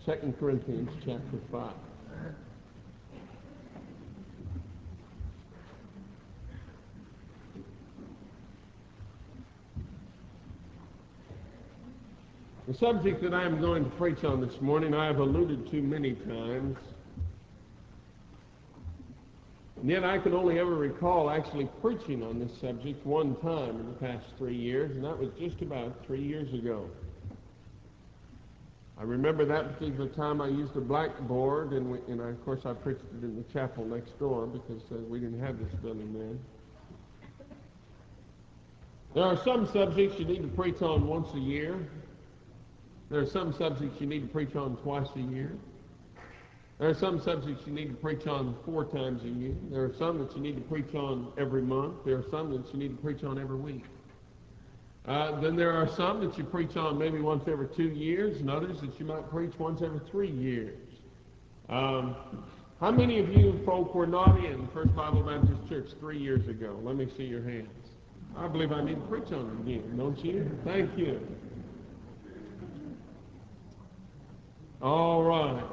2 Corinthians chapter 5. The subject that I am going to preach on this morning, I have alluded to many times. And yet I can only ever recall actually preaching on this subject one time in the past 3 years, and that was just about 3 years ago. I remember that particular time I used a blackboard, and of course I preached it in the chapel next door because we didn't have this building then. There are some subjects you need to preach on once a year. There are some subjects you need to preach on twice a year. There are some subjects you need to preach on 4 times a year. There are some that you need to preach on every month. There are some that you need to preach on every week. Then there are some that you preach on maybe once every 2 years, and others that you might preach once every 3 years. How many of you folk were not in First Bible Baptist Church 3 years ago? Let me see your hands. I believe I need to preach on it again, don't you? Thank you. All right.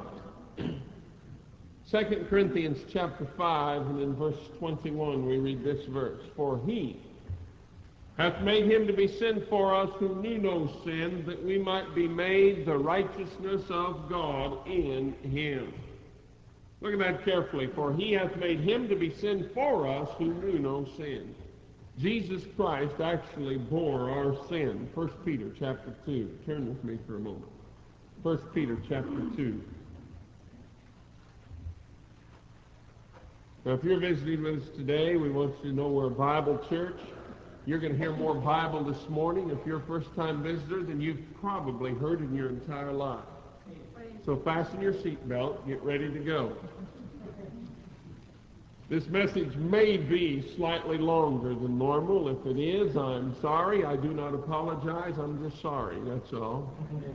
2 Corinthians chapter 5, and in verse 21 we read this verse. For he hath made him to be sin for us who knew no sin, that we might be made the righteousness of God in him. Look at that carefully. For he hath made him to be sin for us who knew no sin. Jesus Christ actually bore our sin. 1 Peter chapter 2. Turn with me for a moment. 1 Peter chapter 2. Now, if you're visiting with us today, we want you to know we're a Bible church. You're going to hear more Bible this morning. If you're a first-time visitor, then you've probably heard in your entire life. So fasten your seatbelt, get ready to go. This message may be slightly longer than normal. If it is, I'm sorry. I do not apologize. I'm just sorry, that's all.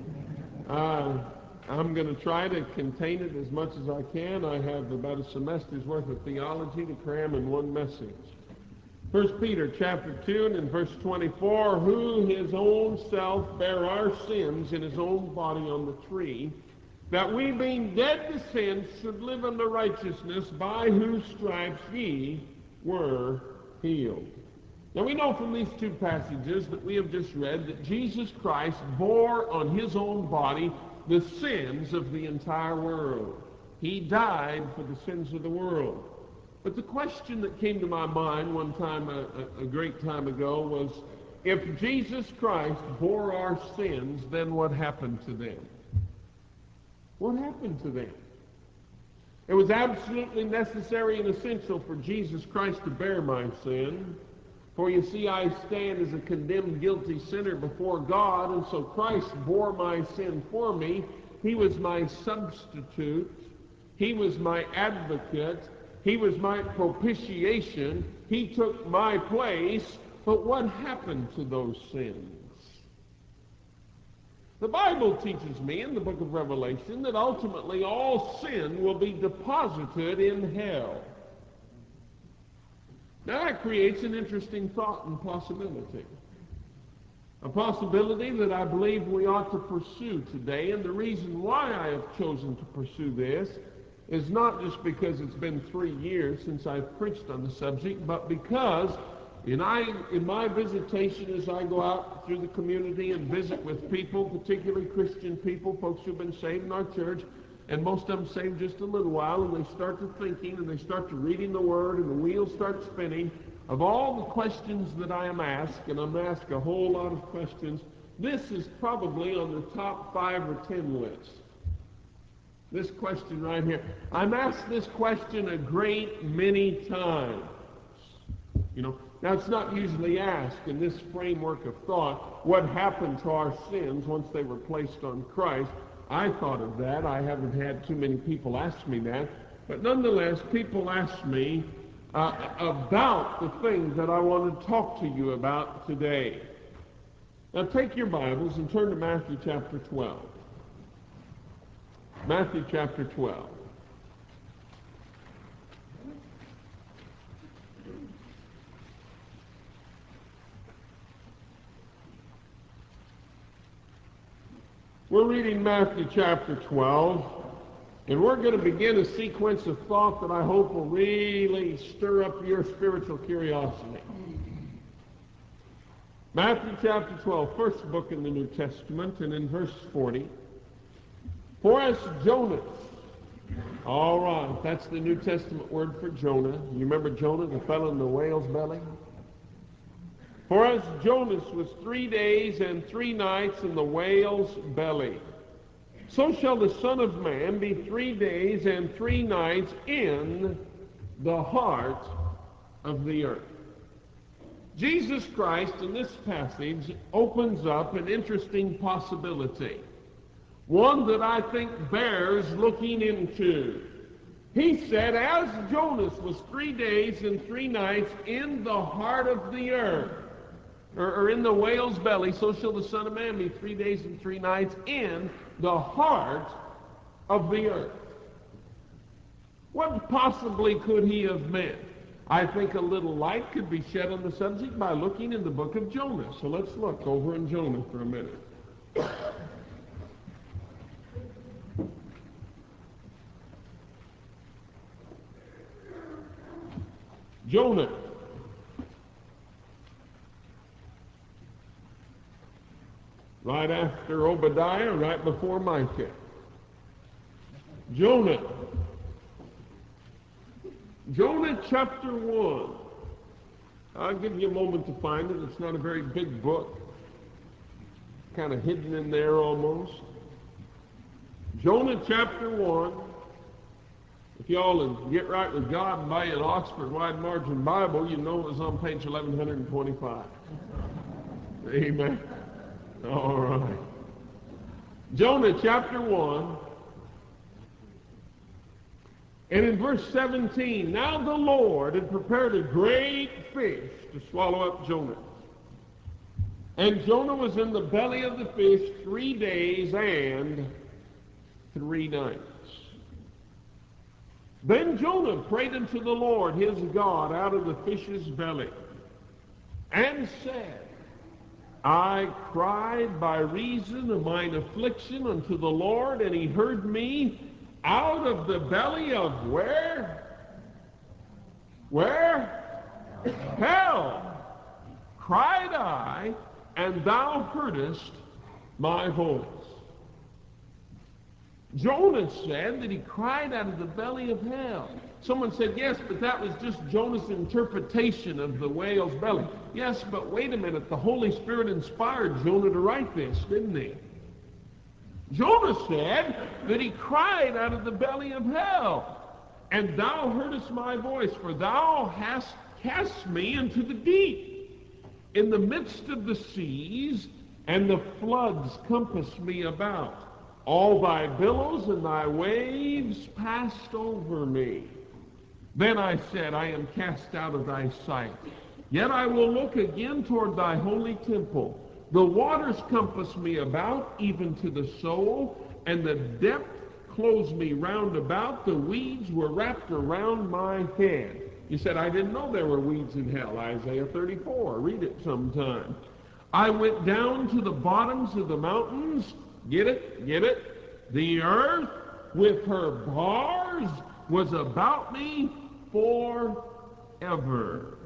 I'm going to try to contain it as much as I can. I have about a semester's worth of theology to cram in one message. 1 Peter chapter 2 and in verse 24, who his own self bare our sins in his own body on the tree, that we being dead to sin should live unto righteousness, by whose stripes ye were healed. Now we know from these 2 passages that we have just read that Jesus Christ bore on his own body the sins of the entire world. He died for the sins of the world. But the question that came to my mind one time, a great time ago, was if Jesus Christ bore our sins, then what happened to them? What happened to them? It was absolutely necessary and essential for Jesus Christ to bear my sin. For you see, I stand as a condemned, guilty sinner before God, and so Christ bore my sin for me. He was my substitute. He was my advocate. He was my propitiation. He took my place. But what happened to those sins? The Bible teaches me in the book of Revelation that ultimately all sin will be deposited in hell. Now that creates an interesting thought and possibility. A possibility that I believe we ought to pursue today, and the reason why I have chosen to pursue this is not just because it's been 3 years since I've preached on the subject, but because in my visitation as I go out through the community and visit with people, particularly Christian people, folks who've been saved in our church, and most of them saved just a little while, and they start to thinking, and they start to reading the Word, and the wheels start spinning. Of all the questions that I am asked, and I'm asked a whole lot of questions, this is probably on the top 5 or 10 list. This question right here. I'm asked this question a great many times. Now it's not usually asked in this framework of thought, what happened to our sins once they were placed on Christ. I thought of that. I haven't had too many people ask me that. But nonetheless, people ask me about the things that I want to talk to you about today. Now take your Bibles and turn to Matthew chapter 12. Matthew chapter 12. We're reading Matthew chapter 12, and we're going to begin a sequence of thought that I hope will really stir up your spiritual curiosity. Matthew chapter 12, first book in the New Testament, and in verse 40. For as Jonas, all right, that's the New Testament word for Jonah. You remember Jonah, the fellow in the whale's belly? For as Jonas was 3 days and 3 nights in the whale's belly, so shall the Son of Man be 3 days and 3 nights in the heart of the earth. Jesus Christ in this passage opens up an interesting possibility, one that I think bears looking into. He said, as Jonas was 3 days and 3 nights in the heart of the earth, or in the whale's belly, so shall the Son of Man be 3 days and 3 nights in the heart of the earth. What possibly could he have meant? I think a little light could be shed on the subject by looking in the book of Jonah. So let's look over in Jonah for a minute. Jonah. Right after Obadiah, right before Micah. Jonah. Jonah chapter 1. I'll give you a moment to find it. It's not a very big book. Kind of hidden in there almost. Jonah chapter 1. If y'all would get right with God and buy an Oxford Wide Margin Bible, you know it was on page 1125. Amen. All right. Jonah chapter 1. And in verse 17, now the Lord had prepared a great fish to swallow up Jonah. And Jonah was in the belly of the fish 3 days and 3 nights. Then Jonah prayed unto the Lord his God out of the fish's belly, and said, I cried by reason of mine affliction unto the Lord, and he heard me out of the belly of where? Where? Hell. Cried I, and thou heardest my voice. Jonah said that he cried out of the belly of hell. Someone said, yes, but that was just Jonah's interpretation of the whale's belly. Yes, but wait a minute. The Holy Spirit inspired Jonah to write this, didn't he? Jonah said that he cried out of the belly of hell. And thou heardest my voice, for thou hast cast me into the deep, in the midst of the seas, and the floods compassed me about. All thy billows and thy waves passed over me. Then I said, I am cast out of thy sight. Yet I will look again toward thy holy temple. The waters compass me about, even to the soul, and the depth closed me round about. The weeds were wrapped around my head. You said, I didn't know there were weeds in hell. Isaiah 34. Read it sometime. I went down to the bottoms of the mountains. Get it? Get it? The earth with her bars was about me forever.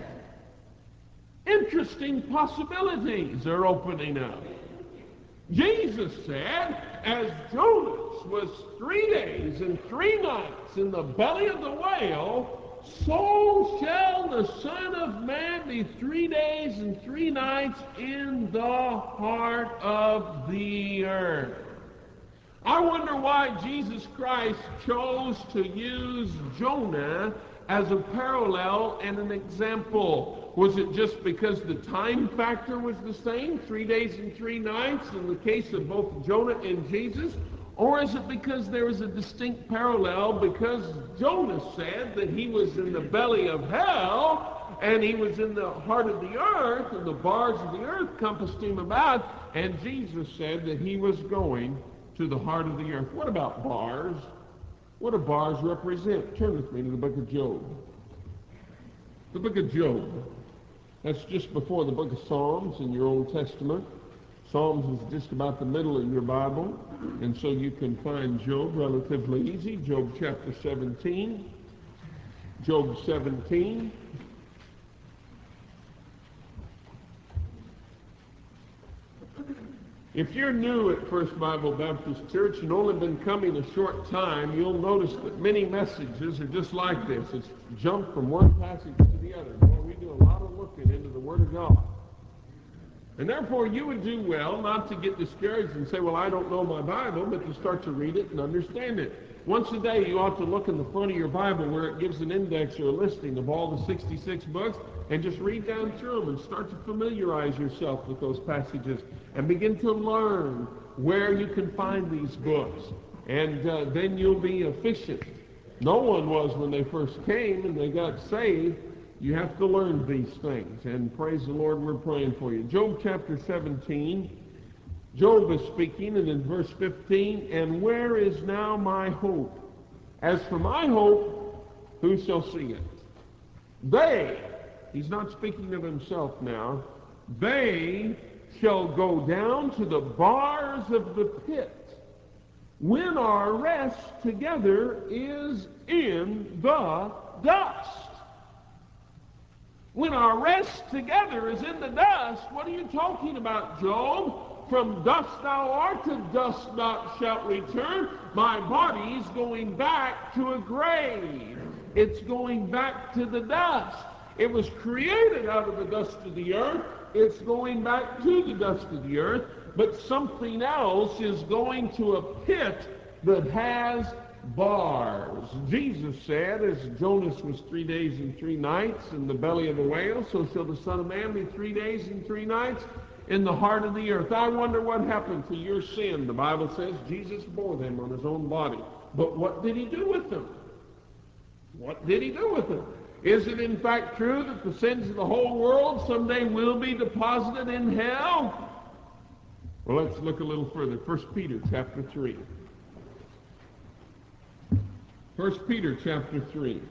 Interesting possibilities are opening up. Jesus said, as Jonas was 3 days and 3 nights in the belly of the whale, so shall the Son of Man be 3 days and 3 nights in the heart of the earth. I wonder why Jesus Christ chose to use Jonah as a parallel and an example. Was it just because the time factor was the same, 3 days and 3 nights in the case of both Jonah and Jesus? Or is it because there is a distinct parallel because Jonah said that he was in the belly of hell and he was in the heart of the earth and the bars of the earth compassed him about, and Jesus said that he was going to the heart of the earth. What about bars? What do bars represent? Turn with me to the book of Job. The book of Job. That's just before the book of Psalms in your Old Testament. Psalms is just about the middle of your Bible, and so you can find Job relatively easy. Job chapter 17. Job 17. If you're new at First Bible Baptist Church and only been coming a short time, you'll notice that many messages are just like this. It's jump from one passage to the other. Boy, we do a lot of looking into the Word of God. And therefore, you would do well not to get discouraged and say, well, I don't know my Bible, but to start to read it and understand it. Once a day, you ought to look in the front of your Bible where it gives an index or a listing of all the 66 books and just read down through them and start to familiarize yourself with those passages and begin to learn where you can find these books. And then you'll be efficient. No one was when they first came and they got saved. You have to learn these things. And praise the Lord, we're praying for you. Job chapter 17. Job is speaking, and in verse 15, and where is now my hope? As for my hope, who shall see it? They, he's not speaking of himself now, they shall go down to the bars of the pit when our rest together is in the dust. When our rest together is in the dust, what are you talking about, Job? From dust thou art, to dust thou shalt return. My body's going back to a grave. It's going back to the dust. It was created out of the dust of the earth. It's going back to the dust of the earth. But something else is going to a pit that has bars. Jesus said, as Jonas was 3 days and 3 nights in the belly of the whale, so shall the Son of Man be 3 days and 3 nights in the heart of the earth. I wonder what happened to your sin. The Bible says Jesus bore them on his own body. But what did he do with them? What did he do with them? Is it in fact true that the sins of the whole world someday will be deposited in hell? Well, let's look a little further. 1 Peter chapter 3. 1 Peter chapter 3.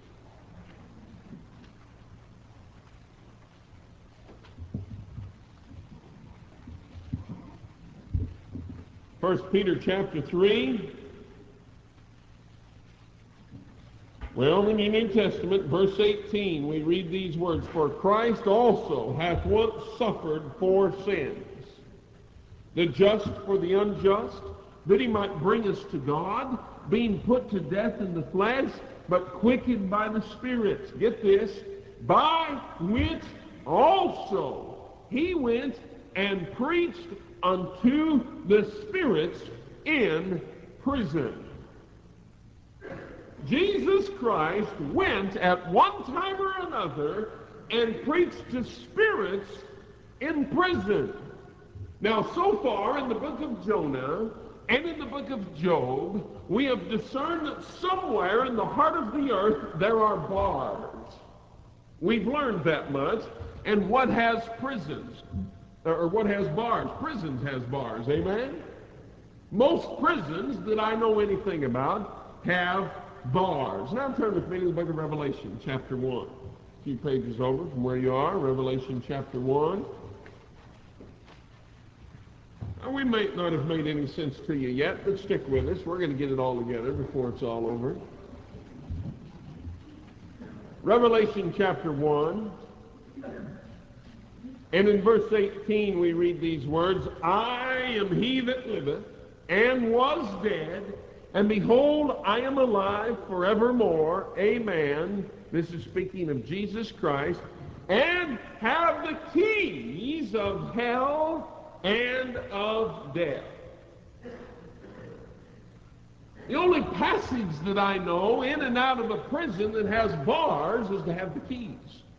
First Peter chapter 3. Well, in the New Testament, verse 18, we read these words, for Christ also hath once suffered for sins, the just for the unjust, that he might bring us to God, being put to death in the flesh, but quickened by the Spirit. Get this, by which also he went and preached unto the spirits in prison. Jesus Christ went at one time or another and preached to spirits in prison. Now, so far in the book of Jonah and in the book of Job, we have discerned that somewhere in the heart of the earth there are bars. We've learned that much. And what has prisons? Or what has bars? Prisons has bars, amen? Most prisons that I know anything about have bars. Now turn with me to the book of Revelation, chapter 1. A few pages over from where you are, Revelation chapter 1. Now, we might not have made any sense to you yet, but stick with us. We're going to get it all together before it's all over. Revelation chapter 1. And in verse 18 we read these words, I am he that liveth, and was dead, and behold, I am alive forevermore. Amen. This is speaking of Jesus Christ. And have the keys of hell and of death. The only passage that I know in and out of a prison that has bars is to have the keys.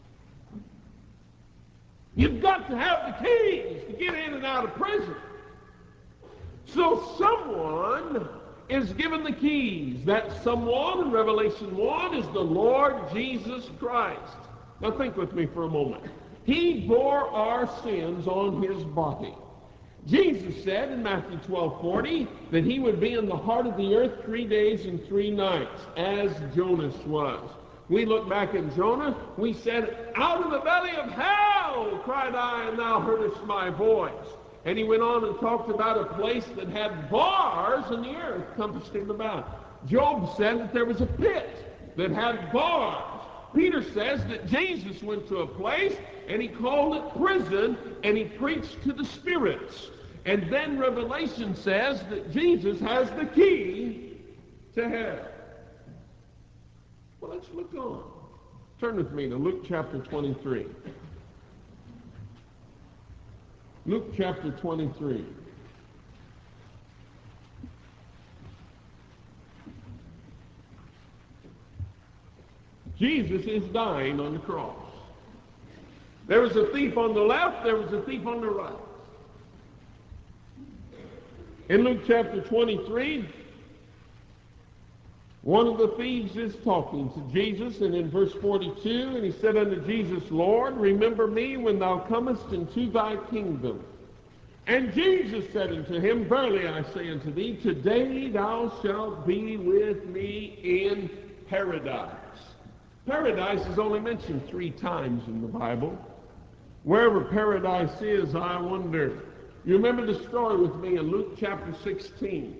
You've got to have the keys to get in and out of prison. So someone is given the keys. That someone in Revelation 1 is the Lord Jesus Christ. Now think with me for a moment. He bore our sins on his body. Jesus said in Matthew 12:40 that he would be in the heart of the earth 3 days and 3 nights, as Jonas was. We look back at Jonah, we said, out of the belly of hell cried I, and thou heardest my voice. And he went on and talked about a place that had bars in the earth compassed him about. Job said that there was a pit that had bars. Peter says that Jesus went to a place and he called it prison, and he preached to the spirits. And then Revelation says that Jesus has the key to hell. Well, let's look on. Turn with me to Luke chapter 23. Luke chapter 23. Jesus is dying on the cross. There was a thief on the left, there was a thief on the right. In Luke chapter 23, one of the thieves is talking to Jesus, and in verse 42, and he said unto Jesus, Lord, remember me when thou comest into thy kingdom. And Jesus said unto him, Verily I say unto thee, today thou shalt be with me in paradise. Paradise is only mentioned 3 times in the Bible. Wherever paradise is, I wonder. You remember the story with me in Luke chapter 16.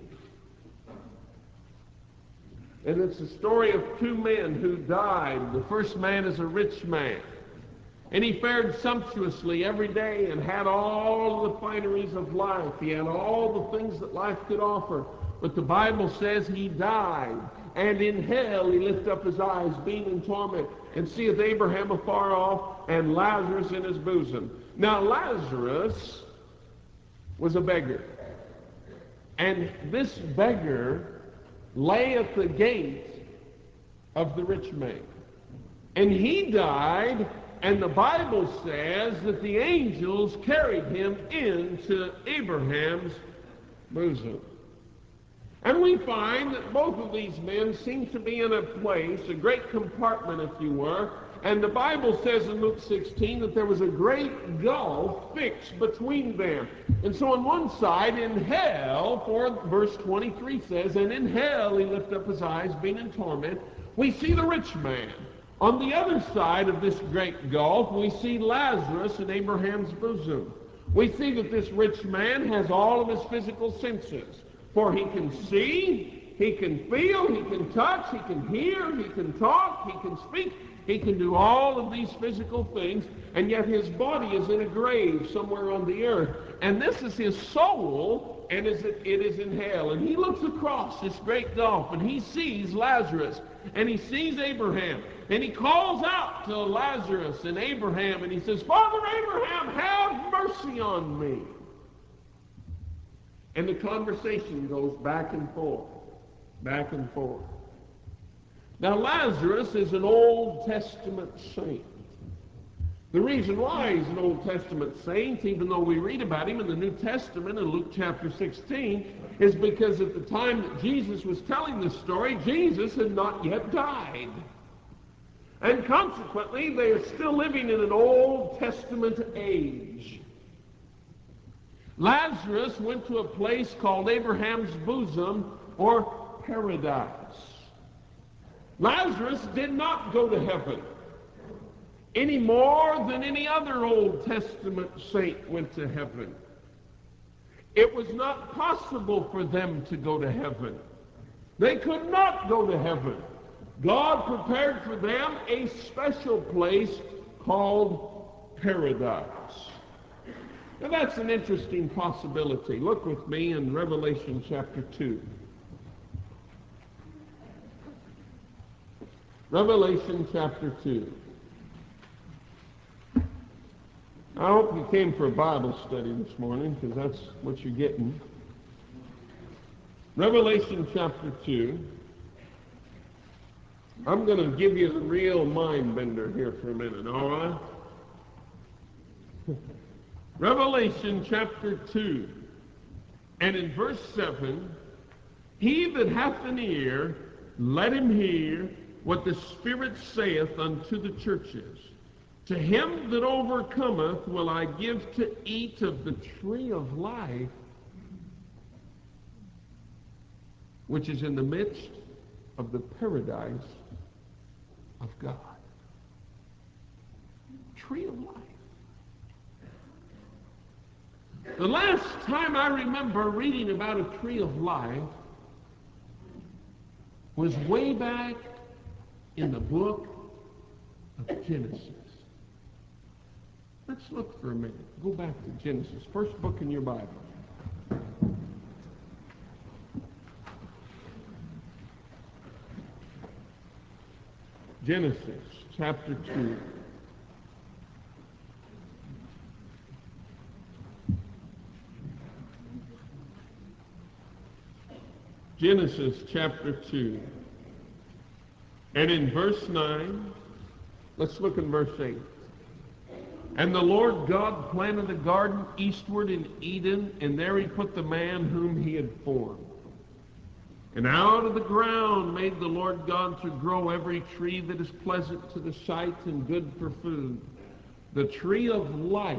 And it's the story of 2 men who died. The first man is a rich man. And he fared sumptuously every day and had all the fineries of life. He had all the things that life could offer. But the Bible says he died. And in hell he lifted up his eyes, being in torment, and seeth Abraham afar off, and Lazarus in his bosom. Now Lazarus was a beggar. And this beggar lay at the gate of the rich man. And he died, and the Bible says that the angels carried him into Abraham's bosom. And we find that both of these men seem to be in a place, a great compartment, if you were, and the Bible says in Luke 16 that there was a great gulf fixed between them. And so on one side, in hell, for verse 23 says, and in hell he lifted up his eyes, being in torment, we see the rich man. On the other side of this great gulf, we see Lazarus in Abraham's bosom. We see that this rich man has all of his physical senses. For he can see, he can feel, he can touch, he can hear, he can talk, he can speak. He can do all of these physical things, and yet his body is in a grave somewhere on the earth. And this is his soul, and it is in hell. And he looks across this great gulf, and he sees Lazarus, and he sees Abraham. And he calls out to Lazarus and Abraham, and he says, Father Abraham, have mercy on me. And the conversation goes back and forth, back and forth. Now, Lazarus is an Old Testament saint. The reason why he's an Old Testament saint, even though we read about him in the New Testament in Luke chapter 16, is because at the time that Jesus was telling this story, Jesus had not yet died. And consequently, they are still living in an Old Testament age. Lazarus went to a place called Abraham's bosom, or paradise. Lazarus did not go to heaven any more than any other Old Testament saint went to heaven. It was not possible for them to go to heaven. They could not go to heaven. God prepared for them a special place called paradise. Now that's an interesting possibility. Look with me in Revelation chapter 2. Revelation chapter 2. I hope you came for a Bible study this morning, because that's what you're getting. Revelation chapter 2. I'm going to give you the real mind bender here for a minute, all right? Revelation chapter 2. And in verse 7, he that hath an ear, let him hear what the Spirit saith unto the churches. To him that overcometh will I give to eat of the tree of life, which is in the midst of the paradise of God. Tree of life. The last time I remember reading about a tree of life was way back in the book of Genesis. Let's look for a minute. Go back to Genesis, first book in your Bible. Genesis chapter 2. Genesis chapter 2. And in verse 9, let's look in verse 8. And the Lord God planted a garden eastward in Eden, and there he put the man whom he had formed. And out of the ground made the Lord God to grow every tree that is pleasant to the sight and good for food, the tree of life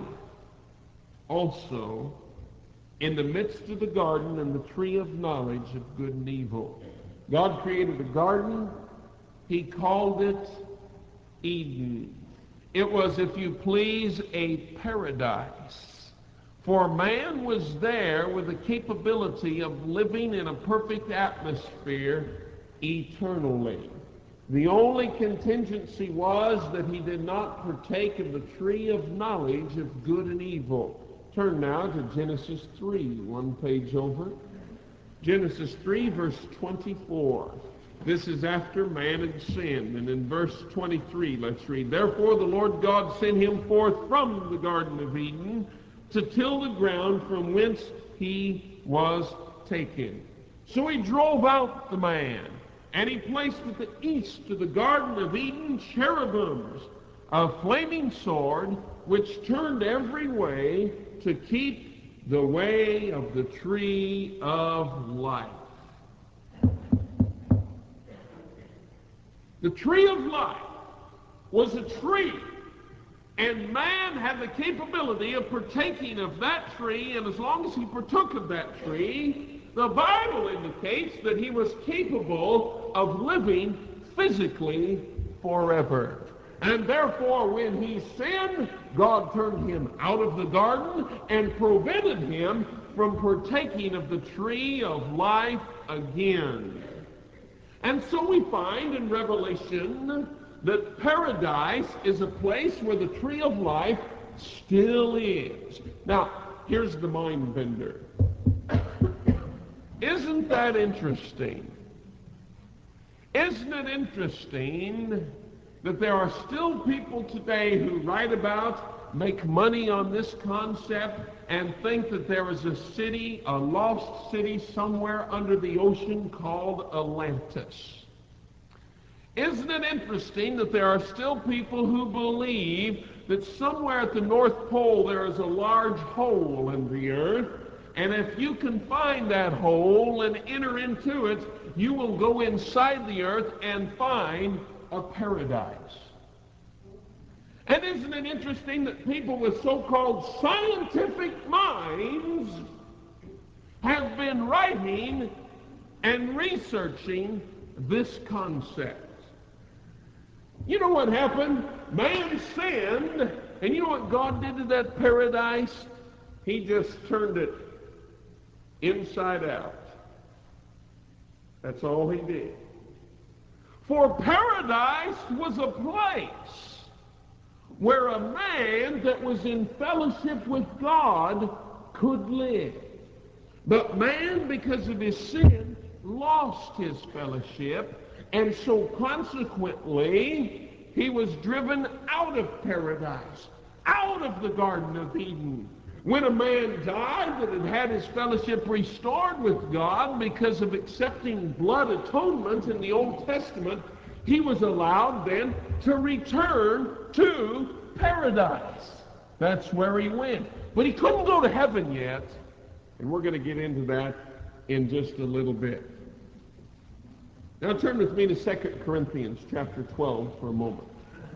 also in the midst of the garden, and the tree of knowledge of good and evil. God created a garden. He called it Eden. It was, if you please, a paradise. For man was there with the capability of living in a perfect atmosphere eternally. The only contingency was that he did not partake of the tree of knowledge of good and evil. Turn now to Genesis 3, one page over. Genesis 3, verse 24. This is after man had sinned. And in verse 23, let's read. Therefore the Lord God sent him forth from the Garden of Eden to till the ground from whence he was taken. So he drove out the man, and he placed at the east of the Garden of Eden cherubims, a flaming sword, which turned every way to keep the way of the tree of life. The tree of life was a tree, and man had the capability of partaking of that tree, and as long as he partook of that tree, the Bible indicates that he was capable of living physically forever. And therefore, when he sinned, God turned him out of the garden and prevented him from partaking of the tree of life again. And so we find in Revelation that paradise is a place where the tree of life still is. Now, here's the mind bender. Isn't that interesting? Isn't it interesting that there are still people today who write about, make money on this concept, and think that there is a city, a lost city somewhere under the ocean called Atlantis? Isn't it interesting that there are still people who believe that somewhere at the North Pole there is a large hole in the earth, and if you can find that hole and enter into it, you will go inside the earth and find a paradise? And isn't it interesting that people with so-called scientific minds have been writing and researching this concept? You know what happened? Man sinned, and you know what God did to that paradise? He just turned it inside out. That's all he did. For paradise was a place where a man that was in fellowship with God could live. But man, because of his sin, lost his fellowship, and so consequently, he was driven out of paradise, out of the Garden of Eden. When a man died that had had his fellowship restored with God because of accepting blood atonement in the Old Testament, he was allowed then to return to paradise. That's where he went. But he couldn't go to heaven yet, and we're going to get into that in just a little bit. Now turn with me to 2 Corinthians chapter 12 for a moment.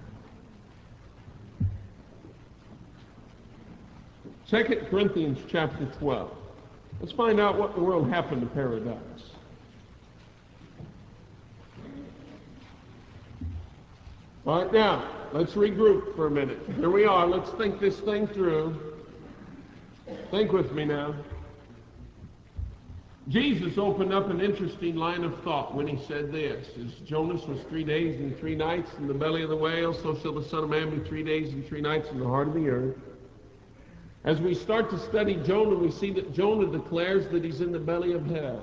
2 Corinthians chapter 12. Let's find out what in the world happened to paradise. All right, now, let's regroup for a minute. Here we are. Let's think this thing through. Think with me now. Jesus opened up an interesting line of thought when he said this: as Jonas was 3 days and 3 nights in the belly of the whale, so shall the Son of Man be 3 days and 3 nights in the heart of the earth. As we start to study Jonah, we see that Jonah declares that he's in the belly of hell.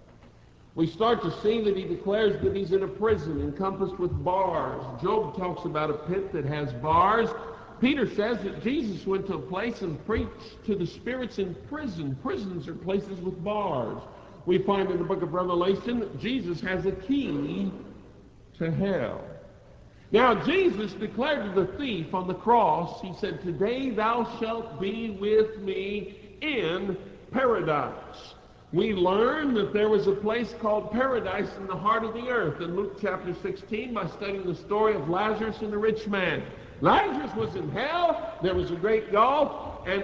We start to see that he declares that he's in a prison encompassed with bars. Job talks about a pit that has bars. Peter says that Jesus went to a place and preached to the spirits in prison. Prisons are places with bars. We find in the book of Revelation that Jesus has a key to hell. Now, Jesus declared to the thief on the cross, he said, "Today thou shalt be with me in paradise." We learn that there was a place called paradise in the heart of the earth in Luke chapter 16 by studying the story of Lazarus and the rich man. Lazarus was in hell, there was a great gulf, and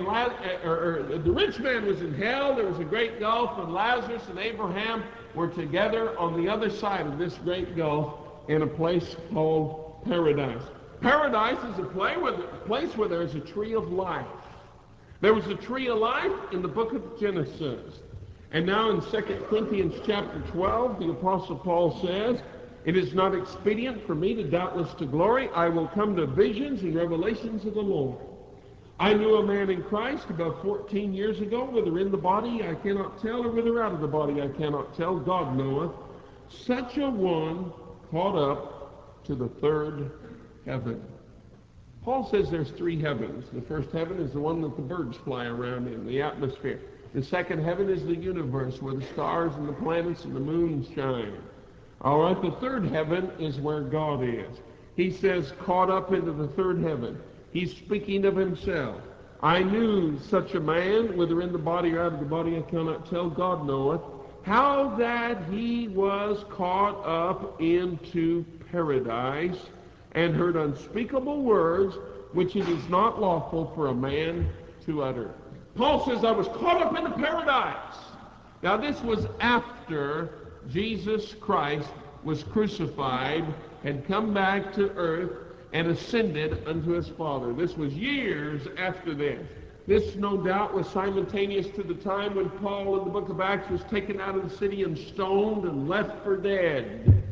the rich man was in hell, there was a great gulf, and Lazarus and Abraham were together on the other side of this great gulf in a place called paradise. Paradise is a place where there's a tree of life. There was a tree of life in the book of Genesis. And now in 2 Corinthians chapter 12, the Apostle Paul says, "It is not expedient for me to doubtless to glory. I will come to visions and revelations of the Lord. I knew a man in Christ about 14 years ago, whether in the body I cannot tell, or whether out of the body I cannot tell, God knoweth. Such a one caught up to the third heaven." Paul says there's 3 heavens. The first heaven is the one that the birds fly around in, the atmosphere. The second heaven is the universe, where the stars and the planets and the moon shine. All right, the third heaven is where God is. He says, caught up into the third heaven. He's speaking of himself. "I knew such a man, whether in the body or out of the body I cannot tell, God knoweth, how that he was caught up into paradise, and heard unspeakable words, which it is not lawful for a man to utter." Paul says, I was caught up into paradise. Now this was after Jesus Christ was crucified, had come back to earth, and ascended unto his Father. This was years after this. This, no doubt, was simultaneous to the time when Paul in the book of Acts was taken out of the city and stoned and left for dead.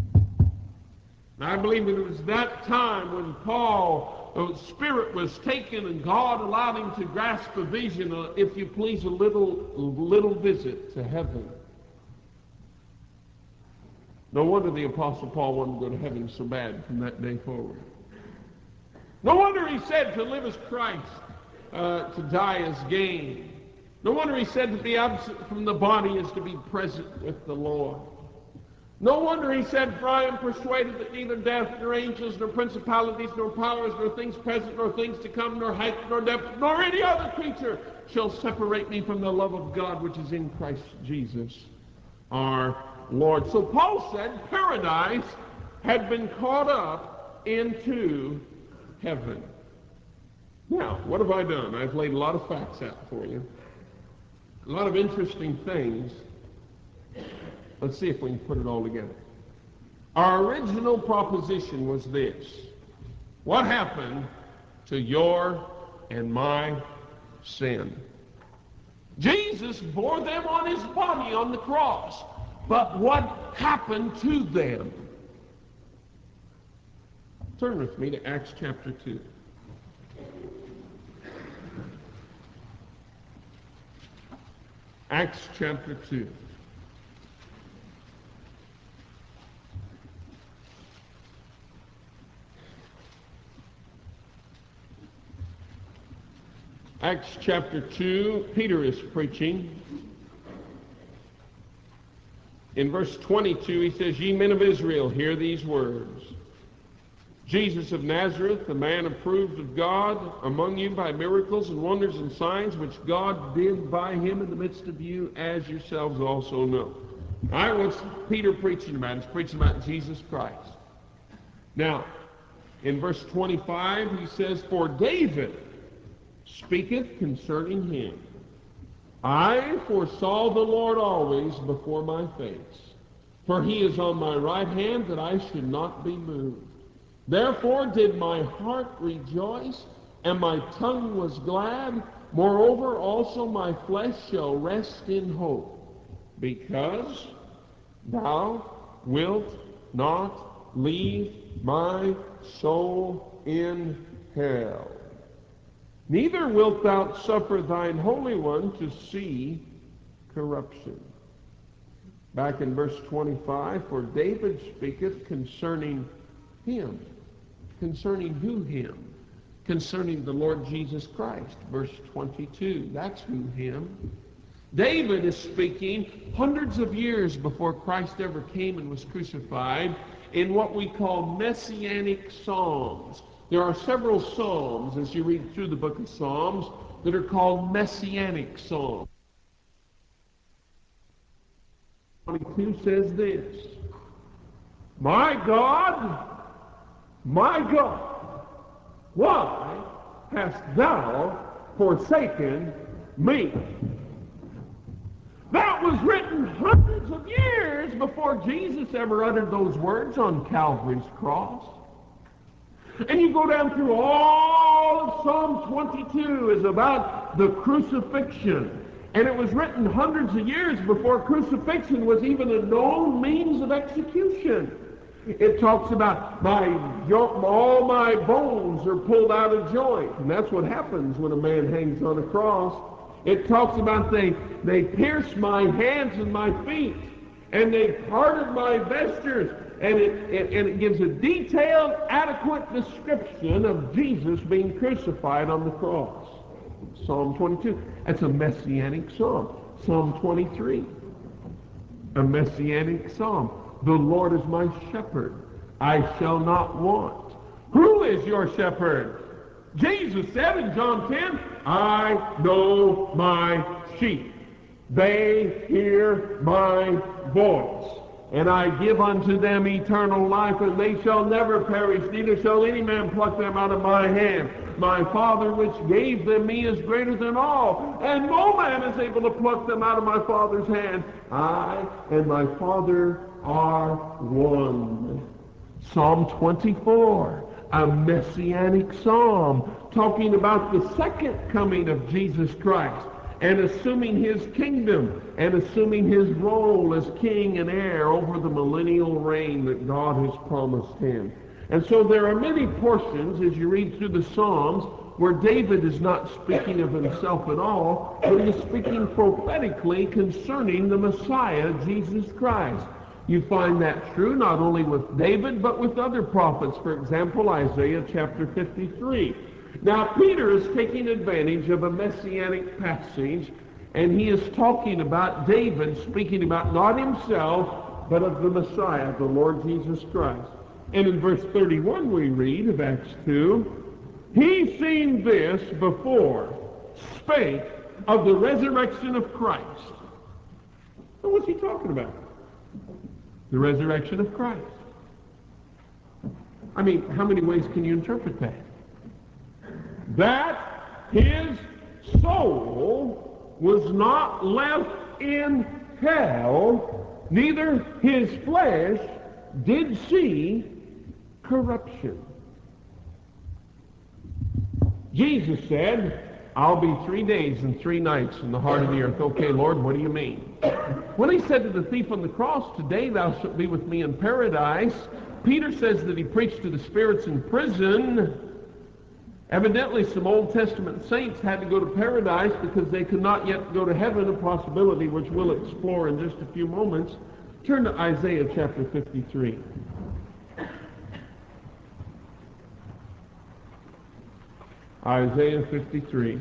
And I believe that it was that time when Paul's spirit was taken and God allowed him to grasp a vision, if you please, a little visit to heaven. No wonder the Apostle Paul wanted to go to heaven so bad from that day forward. No wonder he said to live as Christ, to die as gain. No wonder he said to be absent from the body is to be present with the Lord. No wonder he said, "For I am persuaded that neither death, nor angels, nor principalities, nor powers, nor things present, nor things to come, nor height, nor depth, nor any other creature shall separate me from the love of God which is in Christ Jesus our Lord." So Paul said paradise had been caught up into heaven. Now, what have I done? I've laid a lot of facts out for you. A lot of interesting things. Let's see if we can put it all together. Our original proposition was this: what happened to your and my sin? Jesus bore them on his body on the cross, but what happened to them? Turn with me to Acts chapter 2. Acts chapter 2. Acts chapter 2, Peter is preaching. In verse 22, he says, "Ye men of Israel, hear these words. Jesus of Nazareth, a man approved of God among you by miracles and wonders and signs, which God did by him in the midst of you, as yourselves also know." All right, what's Peter preaching about? He's preaching about Jesus Christ. Now, in verse 25, he says, "For David speaketh concerning him, I foresaw the Lord always before my face, for he is on my right hand, that I should not be moved. Therefore did my heart rejoice, and my tongue was glad. Moreover, also my flesh shall rest in hope, because thou wilt not leave my soul in hell. Neither wilt thou suffer thine Holy One to see corruption. Back in verse 25, for David speaketh concerning him. Concerning who him? Concerning the Lord Jesus Christ. Verse 22, that's who him. David is speaking hundreds of years before Christ ever came and was crucified in what we call messianic psalms. There are several psalms as you read through the book of Psalms that are called messianic psalms. 22 says this, my God, why hast thou forsaken me? That was written hundreds of years before Jesus ever uttered those words on Calvary's cross. And you go down through all of Psalm 22 is about the crucifixion. And it was written hundreds of years before crucifixion was even a known means of execution. It talks about all my bones are pulled out of joint. And that's what happens when a man hangs on a cross. It talks about they pierced my hands and my feet, and they parted my vestures. And it gives a detailed, adequate description of Jesus being crucified on the cross. Psalm 22. That's a messianic psalm. Psalm 23. A messianic psalm. The Lord is my shepherd. I shall not want. Who is your shepherd? Jesus said in John 10, I know my sheep. They hear my voice. And I give unto them eternal life, and they shall never perish, neither shall any man pluck them out of my hand. My Father which gave them me is greater than all, and no man is able to pluck them out of my Father's hand. I and my Father are one. Psalm 24, a messianic psalm, talking about the second coming of Jesus Christ, and assuming his kingdom, and assuming his role as king and heir over the millennial reign that God has promised him. And so there are many portions, as you read through the Psalms, where David is not speaking of himself at all, but he is speaking prophetically concerning the Messiah, Jesus Christ. You find that true not only with David, but with other prophets. For example, Isaiah chapter 53. Now, Peter is taking advantage of a messianic passage, and he is talking about David, speaking about not himself, but of the Messiah, the Lord Jesus Christ. And in verse 31 we read of Acts 2, he seeing this before spake of the resurrection of Christ. So what's he talking about? The resurrection of Christ. I mean, how many ways can you interpret that? That his soul was not left in hell, neither his flesh did see corruption. Jesus said, I'll be 3 days and 3 nights in the heart of the earth. Okay, Lord, what do you mean? When he said to the thief on the cross, today thou shalt be with me in paradise, Peter says that he preached to the spirits in prison. Evidently, some Old Testament saints had to go to paradise because they could not yet go to heaven, a possibility which we'll explore in just a few moments. Turn to Isaiah chapter 53. Isaiah 53.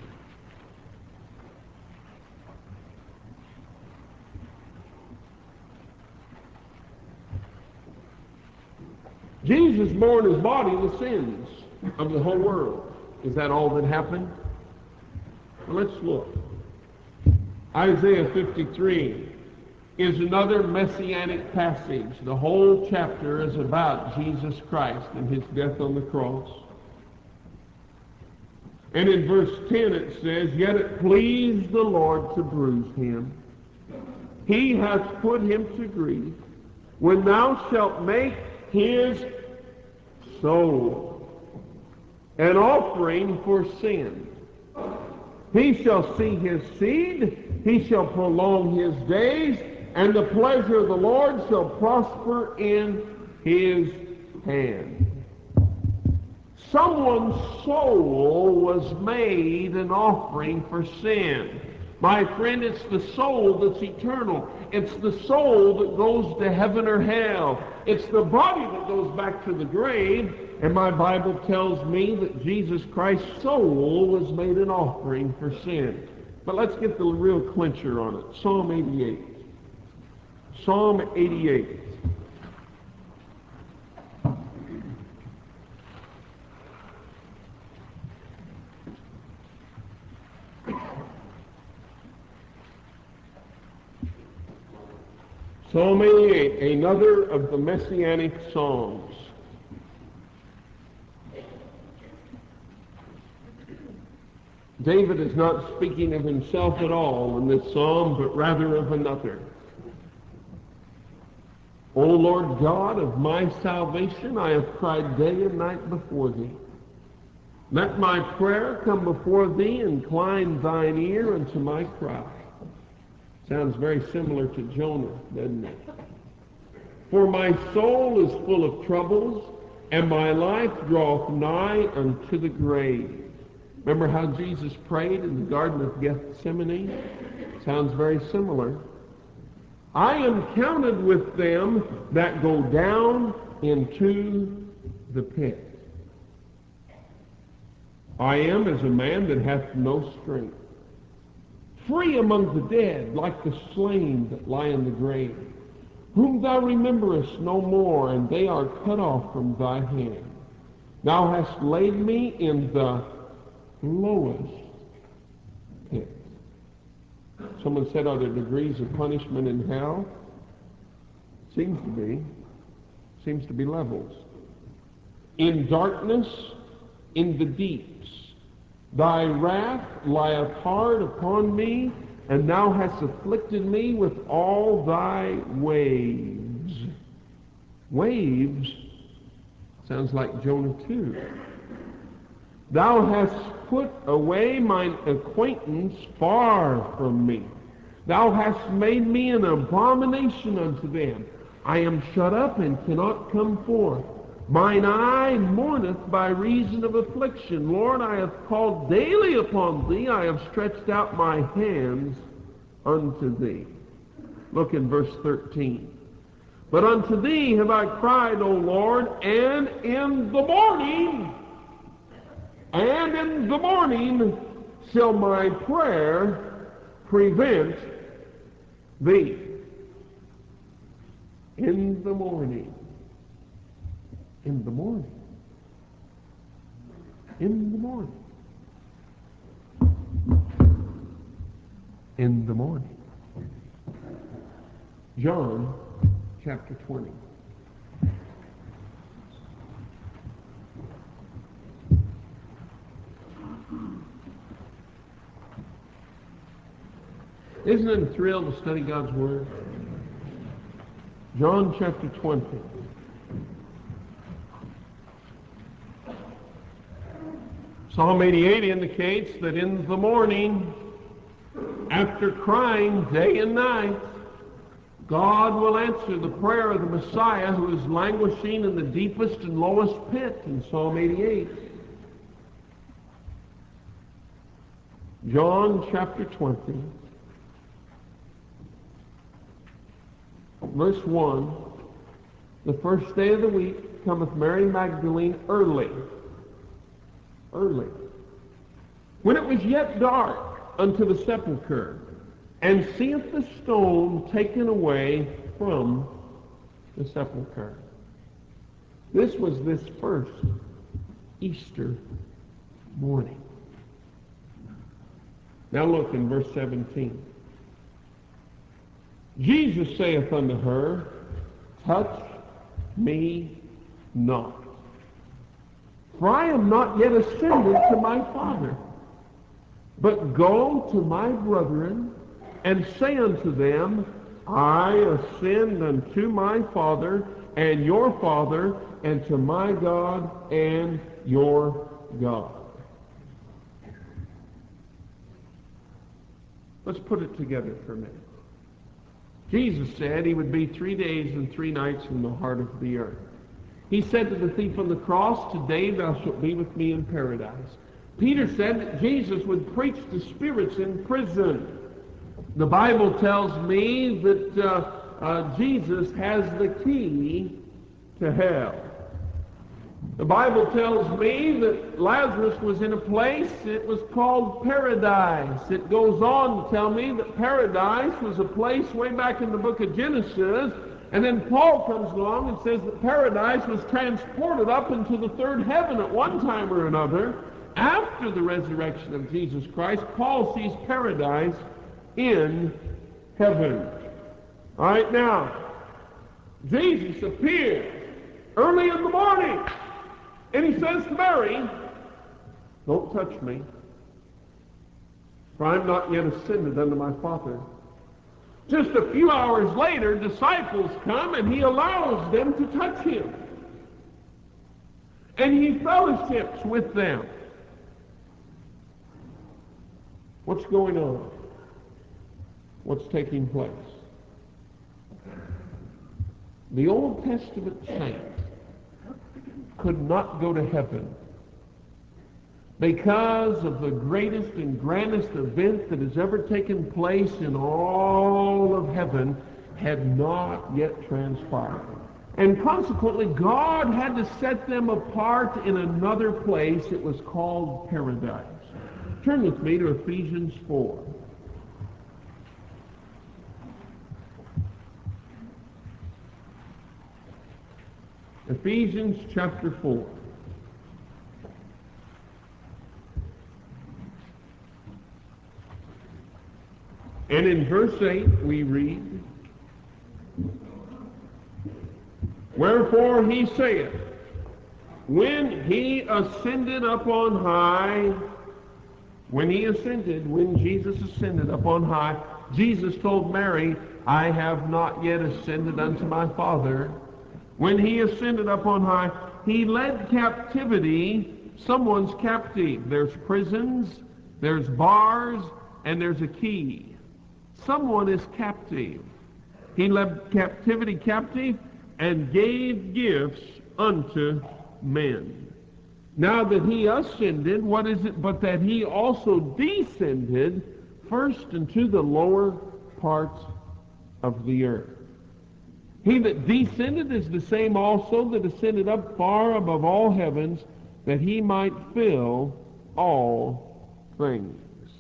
Jesus bore in his body the sins of the whole world. Is that all that happened? Well, let's look. Isaiah 53 is another messianic passage. The whole chapter is about Jesus Christ and his death on the cross. And in verse 10 it says, yet it pleased the Lord to bruise him. He hath put him to grief. When thou shalt make his soul an offering for sin. He shall see his seed, he shall prolong his days, and the pleasure of the Lord shall prosper in his hand. Someone's soul was made an offering for sin. My friend, it's the soul that's eternal. It's the soul that goes to heaven or hell. It's the body that goes back to the grave. And my Bible tells me that Jesus Christ's soul was made an offering for sin. But let's get the real clincher on it. Psalm 88. Psalm 88. Psalm 88, another of the Messianic Psalms. David is not speaking of himself at all in this psalm, but rather of another. O Lord God of my salvation, I have cried day and night before thee. Let my prayer come before thee, incline thine ear unto my cry. Sounds very similar to Jonah, doesn't it? For my soul is full of troubles, and my life draweth nigh unto the grave. Remember how Jesus prayed in the Garden of Gethsemane? Sounds very similar. I am counted with them that go down into the pit. I am as a man that hath no strength, free among the dead, like the slain that lie in the grave, whom thou rememberest no more, and they are cut off from thy hand. Thou hast laid me in the lowest pit. Someone said, are there degrees of punishment in hell? Seems to be. Seems to be levels. In darkness, in the deeps, thy wrath lieth hard upon me, and thou hast afflicted me with all thy waves. Waves sounds like Jonah 2. Thou hast put away mine acquaintance far from me. Thou hast made me an abomination unto them. I am shut up and cannot come forth. Mine eye mourneth by reason of affliction. Lord, I have called daily upon thee. I have stretched out my hands unto thee. Look in verse 13. But unto thee have I cried, O Lord, and in the morning shall my prayer prevent thee. In the morning. In the morning. In the morning. In the morning. John chapter 20. Isn't it a thrill to study God's Word? John chapter 20. Psalm 88 indicates that in the morning, after crying day and night, God will answer the prayer of the Messiah who is languishing in the deepest and lowest pit in Psalm 88. John chapter 20, verse 1. The first day of the week cometh Mary Magdalene early, when it was yet dark, unto the sepulchre, and seeth the stone taken away from the sepulchre. This was this first Easter morning. Now look in verse 17. Jesus saith unto her, touch me not, for I am not yet ascended to my Father, but go to my brethren, and say unto them, I ascend unto my Father, and your Father, and to my God, and your God. Let's put it together for a minute. Jesus said he would be 3 days and 3 nights in the heart of the earth. He said to the thief on the cross, "Today thou shalt be with me in paradise." Peter said that Jesus would preach to spirits in prison. The Bible tells me that Jesus has the key to hell. The Bible tells me that Lazarus was in a place, it was called paradise. It goes on to tell me that paradise was a place way back in the book of Genesis, and then Paul comes along and says that paradise was transported up into the third heaven at one time or another. After the resurrection of Jesus Christ, Paul sees paradise in heaven. All right, now, Jesus appears early in the morning, and he says to Mary, "Don't touch me, for I'm not yet ascended unto my Father." Just a few hours later, disciples come, and he allows them to touch him. And he fellowships with them. What's going on? What's taking place? The Old Testament saint could not go to heaven because of the greatest and grandest event that has ever taken place in all of heaven had not yet transpired. And consequently, God had to set them apart in another place. It was called paradise. Turn with me to Ephesians 4. Ephesians chapter 4. And in verse 8 we read, "Wherefore he saith, when he ascended up on high," when Jesus ascended up on high, Jesus told Mary, "I have not yet ascended unto my Father." When he ascended up on high, he led captivity. Someone's captive. There's prisons, there's bars, and there's a key. Someone is captive. He led captivity captive and gave gifts unto men. Now that he ascended, what is it but that he also descended first into the lower parts of the earth? He that descended is the same also that ascended up far above all heavens, that he might fill all things.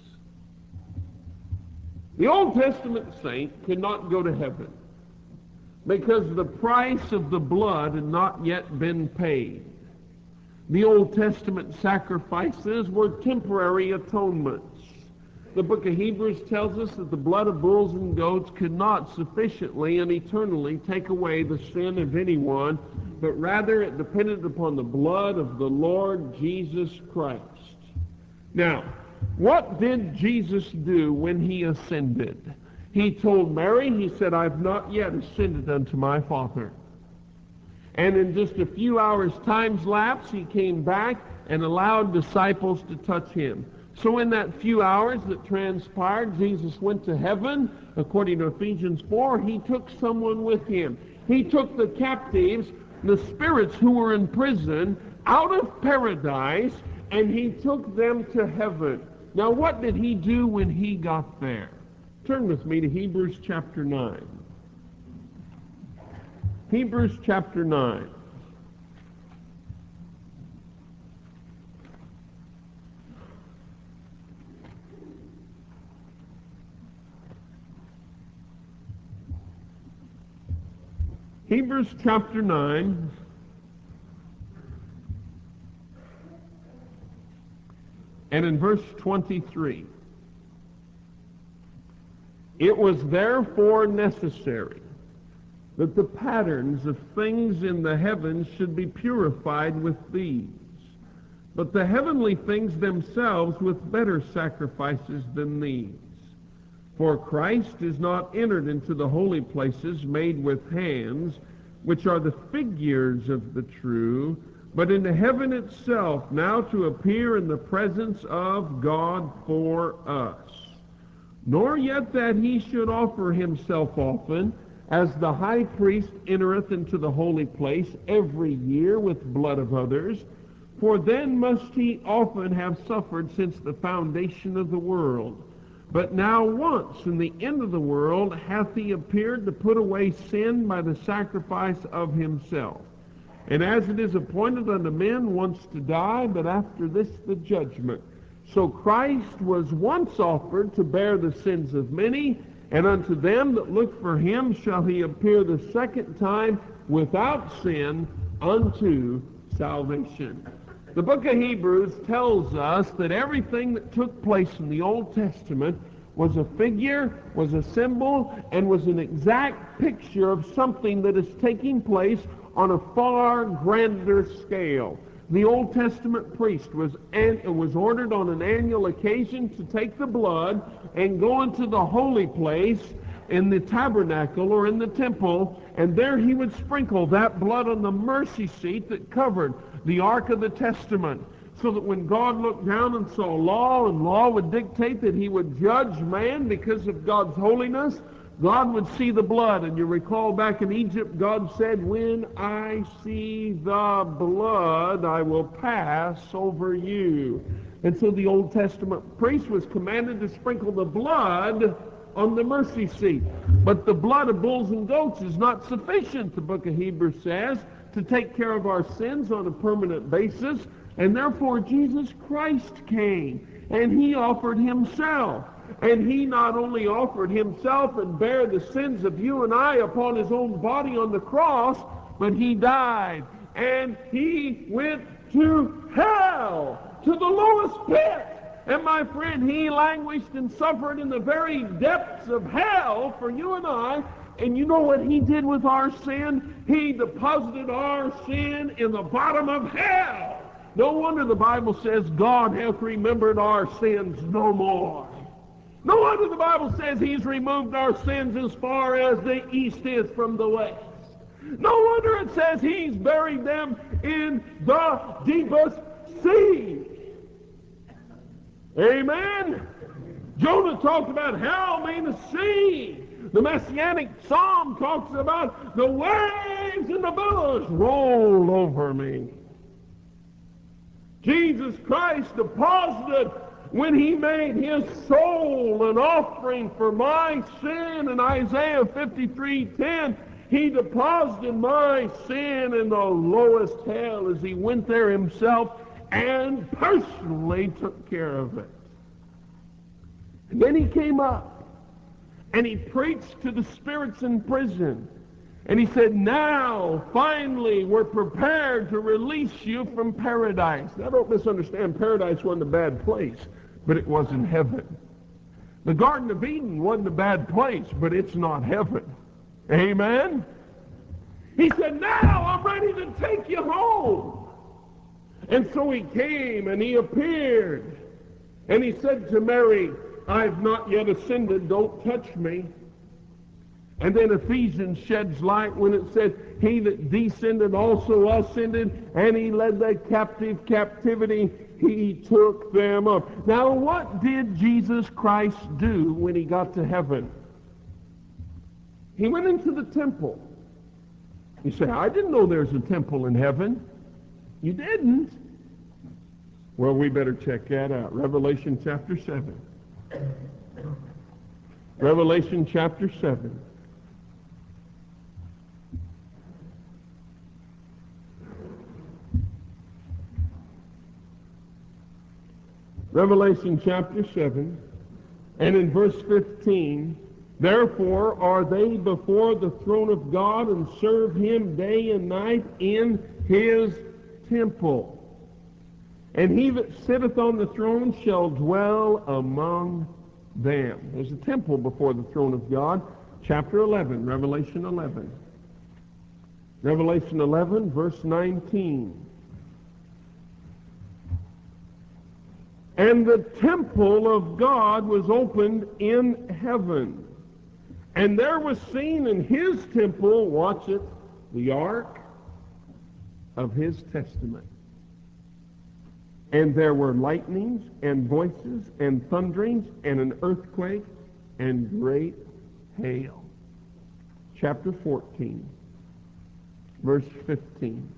The Old Testament saint could not go to heaven because the price of the blood had not yet been paid. The Old Testament sacrifices were temporary atonements. The book of Hebrews tells us that the blood of bulls and goats could not sufficiently and eternally take away the sin of anyone, but rather it depended upon the blood of the Lord Jesus Christ. Now, what did Jesus do when he ascended? He told Mary, he said, "I've not yet ascended unto my Father." And in just a few hours' time's lapse, he came back and allowed disciples to touch him. So in that few hours that transpired, Jesus went to heaven. According to Ephesians 4, he took someone with him. He took the captives, the spirits who were in prison, out of paradise, and he took them to heaven. Now what did he do when he got there? Turn with me to Hebrews chapter 9. Hebrews chapter 9. Hebrews chapter 9, and in verse 23, "It was therefore necessary that the patterns of things in the heavens should be purified with these, but the heavenly things themselves with better sacrifices than these. For Christ is not entered into the holy places made with hands, which are the figures of the true, but into heaven itself, now to appear in the presence of God for us. nor yet that he should offer himself often, as the high priest entereth into the holy place every year with blood of others. For then must he often have suffered since the foundation of the world. But now once in the end of the world hath he appeared to put away sin by the sacrifice of himself. And as it is appointed unto men once to die, but after this the judgment. So Christ was once offered to bear the sins of many, and unto them that look for him shall he appear the second time without sin unto salvation. The book of Hebrews tells us that everything that took place in the Old Testament was a figure, was a symbol, and was an exact picture of something that is taking place on a far grander scale. The Old Testament priest was ordered on an annual occasion to take the blood and go into the holy place in the tabernacle or in the temple, and there he would sprinkle that blood on the mercy seat that covered the Ark of the Testament, so that when God looked down and saw law, and law would dictate that he would judge man because of God's holiness, God would see the blood. And you recall back in Egypt, God said, when I see the blood, I will pass over you. And so the Old Testament priest was commanded to sprinkle the blood on the mercy seat. But the blood of bulls and goats is not sufficient, the book of Hebrews says, to take care of our sins on a permanent basis. And therefore Jesus Christ came, and he offered himself. And he not only offered himself and bare the sins of you and I upon his own body on the cross, but he died. And he went to hell, to the lowest pit. And my friend, he languished and suffered in the very depths of hell for you and I. And you know what he did with our sin? He deposited our sin in the bottom of hell. No wonder the Bible says God hath remembered our sins no more. No wonder the Bible says he's removed our sins as far as the east is from the west. No wonder it says he's buried them in the deepest sea. Amen? Jonah talked about hell being the sea. The Messianic Psalm talks about the waves and the billows roll over me. Jesus Christ deposited, when he made his soul an offering for my sin in Isaiah 53:10, he deposited my sin in the lowest hell as he went there himself and personally took care of it. And then he came up and he preached to the spirits in prison. And he said, now, finally, we're prepared to release you from paradise. Now, don't misunderstand. Paradise wasn't a bad place, but it wasn't heaven. The Garden of Eden wasn't a bad place, but it's not heaven. Amen? He said, now I'm ready to take you home. And so he came and he appeared. And he said to Mary, I've not yet ascended, don't touch me. And then Ephesians sheds light when it says, he that descended also ascended, and he led the captive captivity, he took them up. Now, what did Jesus Christ do when he got to heaven? He went into the temple. You say, I didn't know there's a temple in heaven. You didn't? Well, we better check that out. Revelation chapter 7. Revelation chapter 7. Revelation chapter 7, and in verse 15, therefore are they before the throne of God, and serve him day and night in his temple. And he that sitteth on the throne shall dwell among them. There's a temple before the throne of God. Chapter 11, Revelation 11. Revelation 11, verse 19. And the temple of God was opened in heaven. And there was seen in his temple, watch it, the ark of his testament. And there were lightnings and voices and thunderings and an earthquake. and great hail. Chapter 14, verse 15.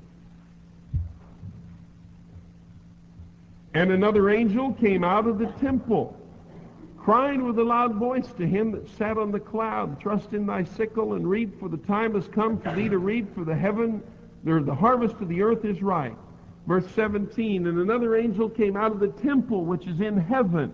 And another angel came out of the temple, crying with a loud voice to him that sat on the cloud, thrust in thy sickle and reap, for the time has come for thee to reap, for the harvest of the earth is ripe. Verse 17, and another angel came out of the temple which is in heaven,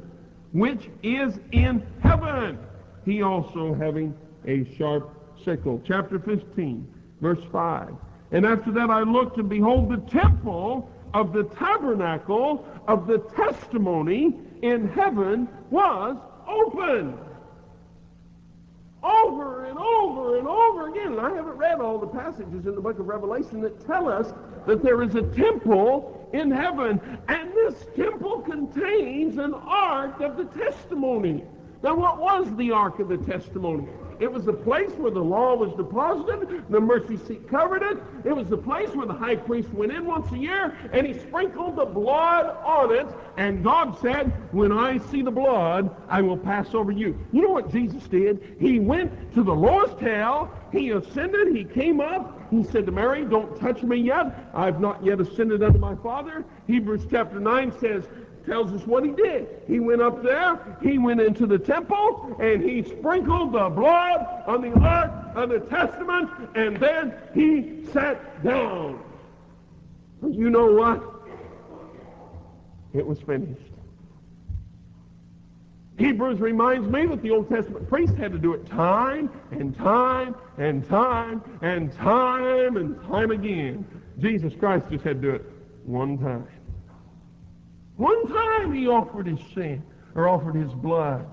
he also having a sharp sickle. Chapter 15, verse 5. And after that I looked, and behold, the temple of the tabernacle of the testimony in heaven was open. Over and over and over again. And I haven't read all the passages in the book of Revelation that tell us that there is a temple in heaven. And this temple contains an ark of the testimony. Now, what was the ark of the testimony? It was the place where the law was deposited. The mercy seat covered it. It was the place where the high priest went in once a year, and he sprinkled the blood on it. And God said, when I see the blood, I will pass over you. You know what Jesus did? He went to the lowest hell. He ascended. He came up. He said to Mary, don't touch me yet. I've not yet ascended unto my Father. Hebrews chapter 9 tells us what he did. He went up there, he went into the temple, and he sprinkled the blood on the ark of the testament, and then he sat down. You know what? It was finished. Hebrews reminds me that the Old Testament priest had to do it time and time and time and time and time again. Jesus Christ just had to do it one time. One time he offered his sin, or offered his blood.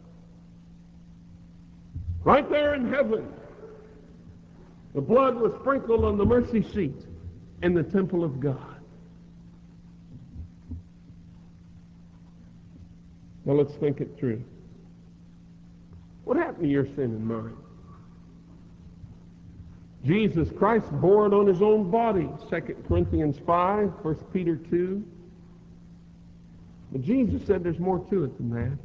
Right there in heaven, the blood was sprinkled on the mercy seat in the temple of God. Now let's think it through. What happened to your sin and mine? Jesus Christ bore it on his own body, 2 Corinthians 5, 1 Peter 2. But Jesus said there's more to it than that.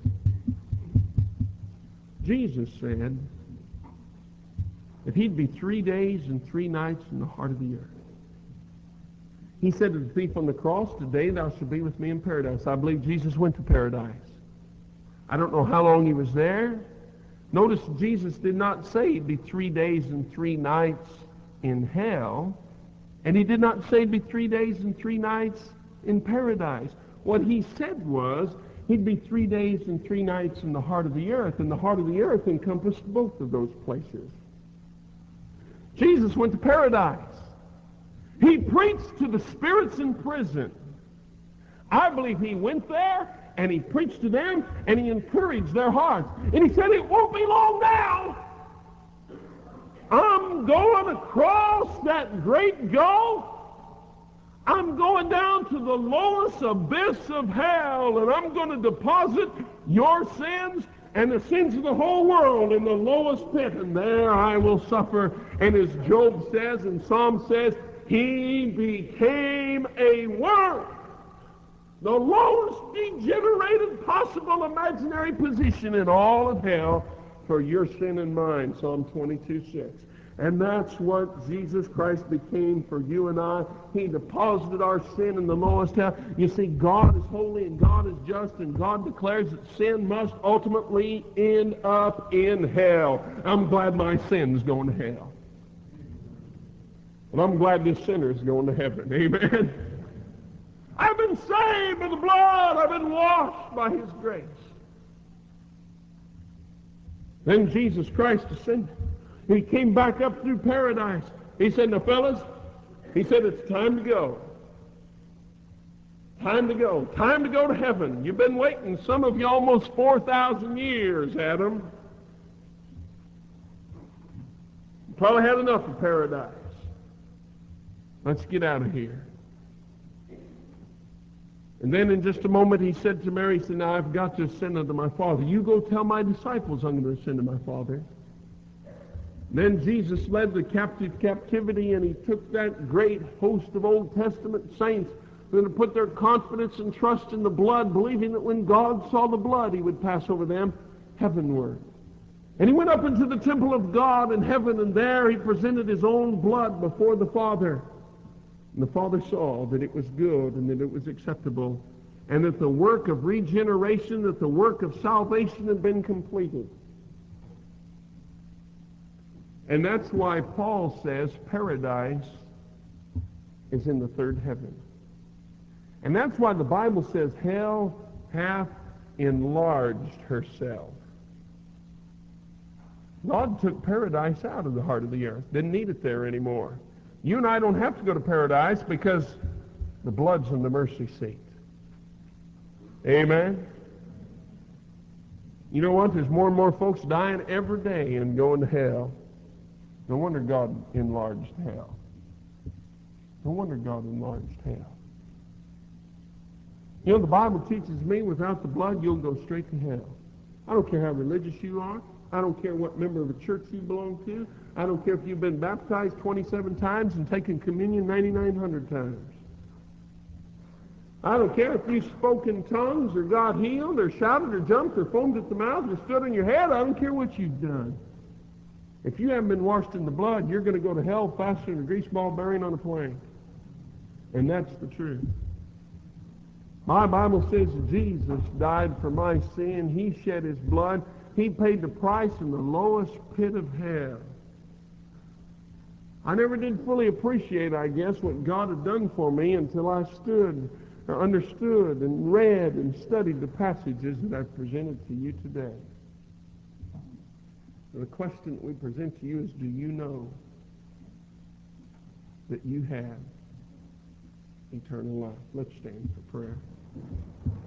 Jesus said that he'd be 3 days and 3 nights in the heart of the earth. He said to the thief on the cross, today thou shalt be with me in paradise. I believe Jesus went to paradise. I don't know how long he was there. Notice Jesus did not say he'd be 3 days and 3 nights in hell. And he did not say he'd be 3 days and 3 nights in paradise. What he said was he'd be 3 days and 3 nights in the heart of the earth, and the heart of the earth encompassed both of those places. Jesus went to paradise. He preached to the spirits in prison. I believe he went there and he preached to them and he encouraged their hearts. And he said, it won't be long now. I'm going across that great gulf. I'm going down to the lowest abyss of hell, and I'm going to deposit your sins and the sins of the whole world in the lowest pit, and there I will suffer. And as Job says and Psalm says, he became a worm, the lowest degenerated possible imaginary position in all of hell for your sin and mine, Psalm 22:6. And that's what Jesus Christ became for you and I. He deposited our sin in the lowest hell. You see, God is holy and God is just, and God declares that sin must ultimately end up in hell. I'm glad my sin's going to hell. And I'm glad this sinner's going to heaven. Amen. I've been saved by the blood. I've been washed by his grace. Then Jesus Christ ascended. He came back up through paradise. He said, now fellas, he said, it's time to go. Time to go. Time to go to heaven. You've been waiting, some of you, almost 4,000 years, Adam. You probably had enough of paradise. Let's get out of here. And then in just a moment he said to Mary, he said, now I've got to ascend unto my Father. You go tell my disciples I'm going to ascend to my Father. Then Jesus led the captive captivity, and he took that great host of Old Testament saints who had put their confidence and trust in the blood, believing that when God saw the blood, he would pass over them heavenward. And he went up into the temple of God in heaven, and there he presented his own blood before the Father. And the Father saw that it was good and that it was acceptable, and that the work of regeneration, that the work of salvation had been completed. And that's why Paul says paradise is in the third heaven. And that's why the Bible says hell hath enlarged herself. God took paradise out of the heart of the earth. Didn't need it there anymore. You and I don't have to go to paradise because the blood's in the mercy seat. Amen? You know what? There's more and more folks dying every day and going to hell. No wonder God enlarged hell. No wonder God enlarged hell. You know, the Bible teaches me without the blood, you'll go straight to hell. I don't care how religious you are. I don't care what member of a church you belong to. I don't care if you've been baptized 27 times and taken communion 9,900 times. I don't care if you spoke in tongues or got healed or shouted or jumped or foamed at the mouth or stood on your head. I don't care what you've done. If you haven't been washed in the blood, you're going to go to hell faster than a grease ball bearing on a plane. And that's the truth. My Bible says Jesus died for my sin. He shed his blood. He paid the price in the lowest pit of hell. I never did fully appreciate, I guess, what God had done for me until I stood or understood and read and studied the passages that I've presented to you today. The question that we present to you is, do you know that you have eternal life? Let's stand for prayer.